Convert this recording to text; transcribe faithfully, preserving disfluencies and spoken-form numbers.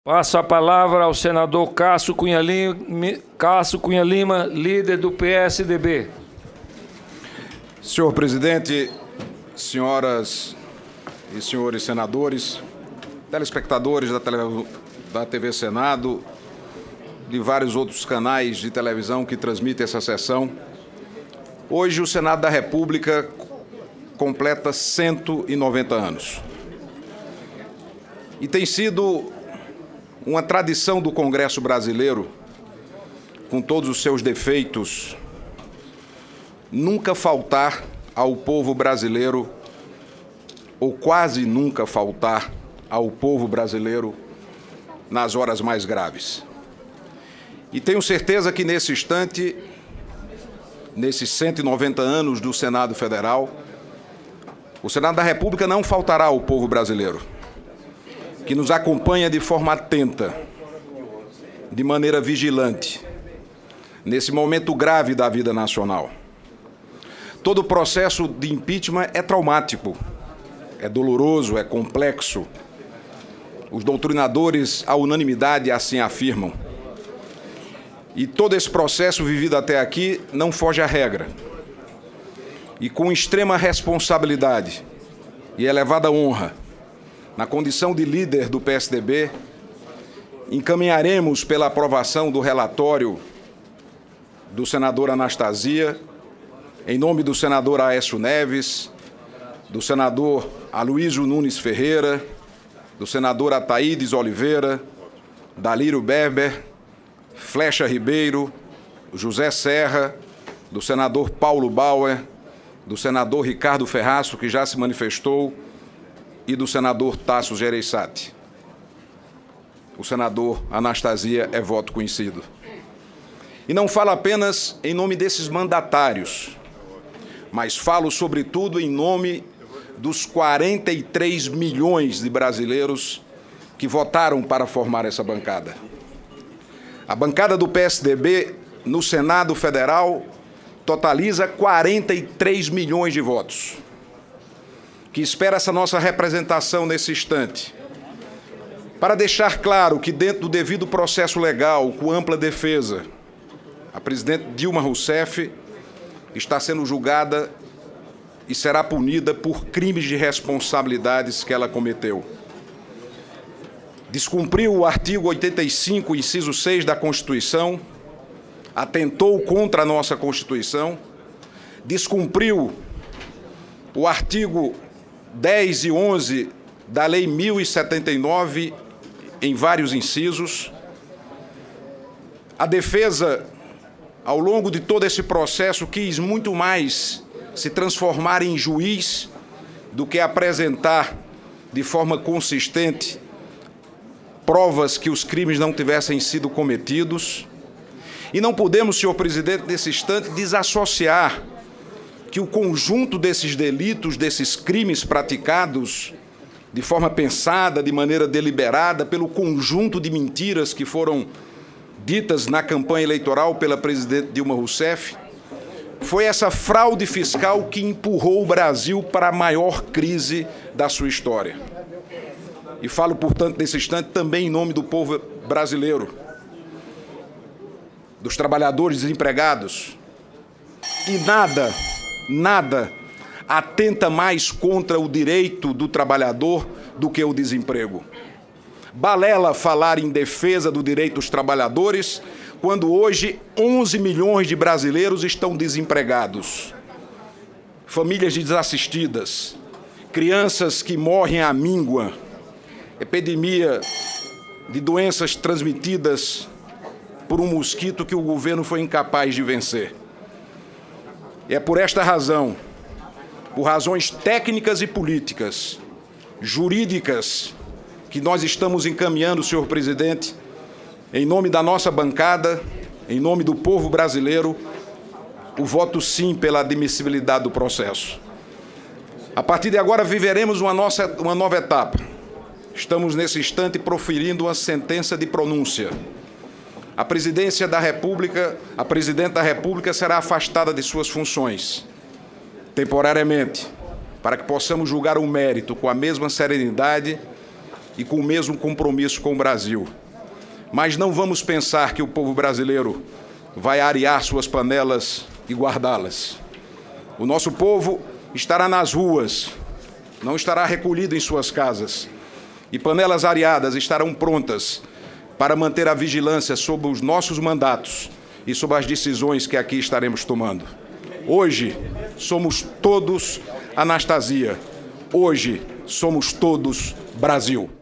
Passo a palavra ao senador Cássio Cunha Lima, Cássio Cunha Lima, líder do P S D B. Senhor presidente, senhoras e senhores senadores, telespectadores da, tele, da T V Senado, de vários outros canais de televisão que transmitem essa sessão, hoje o Senado da República completa cento e noventa anos. E tem sido uma tradição do Congresso brasileiro, com todos os seus defeitos, nunca faltar ao povo brasileiro, ou quase nunca faltar ao povo brasileiro nas horas mais graves. E tenho certeza que nesse instante, nesses cento e noventa anos do Senado Federal, o Senado da República não faltará ao povo brasileiro, que nos acompanha de forma atenta, de maneira vigilante, nesse momento grave da vida nacional. Todo o processo de impeachment é traumático, é doloroso, é complexo. Os doutrinadores, à unanimidade, assim afirmam. E todo esse processo vivido até aqui não foge à regra. E com extrema responsabilidade e elevada honra, na condição de líder do P S D B, encaminharemos pela aprovação do relatório do senador Anastasia, em nome do senador Aécio Neves, do senador Aloysio Nunes Ferreira, do senador Ataídes Oliveira, Dalírio Berber, Flecha Ribeiro, José Serra, do senador Paulo Bauer, do senador Ricardo Ferraço, que já se manifestou, e do senador Tasso Gereissati. O senador Anastasia é voto conhecido. E não falo apenas em nome desses mandatários, mas falo, sobretudo, em nome dos quarenta e três milhões de brasileiros que votaram para formar essa bancada. A bancada do P S D B no Senado Federal totaliza quarenta e três milhões de votos, que espera essa nossa representação nesse instante, para deixar claro que, dentro do devido processo legal, com ampla defesa, a presidente Dilma Rousseff está sendo julgada e será punida por crimes de responsabilidades que ela cometeu. Descumpriu o artigo oitenta e cinco, inciso seis da Constituição, atentou contra a nossa Constituição, descumpriu o artigo dez e onze da Lei mil e setenta e nove, em vários incisos. A defesa, ao longo de todo esse processo, quis muito mais se transformar em juiz do que apresentar de forma consistente provas que os crimes não tivessem sido cometidos. E não podemos, senhor presidente, nesse instante, desassociar que o conjunto desses delitos, desses crimes praticados de forma pensada, de maneira deliberada, pelo conjunto de mentiras que foram ditas na campanha eleitoral pela presidente Dilma Rousseff, foi essa fraude fiscal que empurrou o Brasil para a maior crise da sua história. E falo, portanto, nesse instante, também em nome do povo brasileiro, dos trabalhadores desempregados. E nada, nada atenta mais contra o direito do trabalhador do que o desemprego. Balela falar em defesa do direito dos trabalhadores quando hoje onze milhões de brasileiros estão desempregados. Famílias desassistidas, crianças que morrem à míngua, epidemia de doenças transmitidas por um mosquito que o governo foi incapaz de vencer. E é por esta razão, por razões técnicas e políticas, jurídicas, que nós estamos encaminhando, senhor presidente, em nome da nossa bancada, em nome do povo brasileiro, o voto sim pela admissibilidade do processo. A partir de agora viveremos uma, nossa, uma nova etapa. Estamos nesse instante proferindo uma sentença de pronúncia. A presidência da República, a presidente da República será afastada de suas funções, temporariamente, para que possamos julgar o mérito com a mesma serenidade e com o mesmo compromisso com o Brasil. Mas não vamos pensar que o povo brasileiro vai arear suas panelas e guardá-las. O nosso povo estará nas ruas, não estará recolhido em suas casas, e panelas areadas estarão prontas para manter a vigilância sobre os nossos mandatos e sobre as decisões que aqui estaremos tomando. Hoje somos todos Anastasia. Hoje somos todos Brasil.